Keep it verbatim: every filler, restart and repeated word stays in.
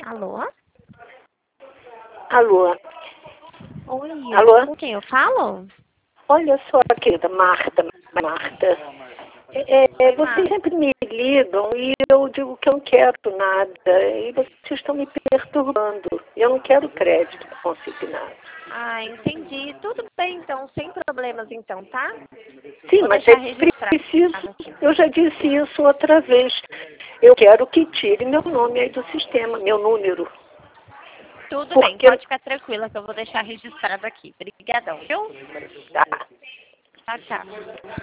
Alô? Alô? Oi, Alô? com quem eu falo? Olha só, querida Marta, Marta. É, é, vocês Marta. sempre me ligam e eu digo que eu não quero nada. E vocês estão me perturbando. Eu não quero crédito consignado. Ah, entendi. Tudo bem, então, sem problemas, então, tá? Sim, Vou mas deixar é registrado preciso. aqui. Eu já disse isso outra vez. Eu quero que tire meu nome aí do sistema, meu número. Tudo bem, Porque. pode ficar tranquila que eu vou deixar registrado aqui. Obrigadão, viu? Tá. Tchau, tchau.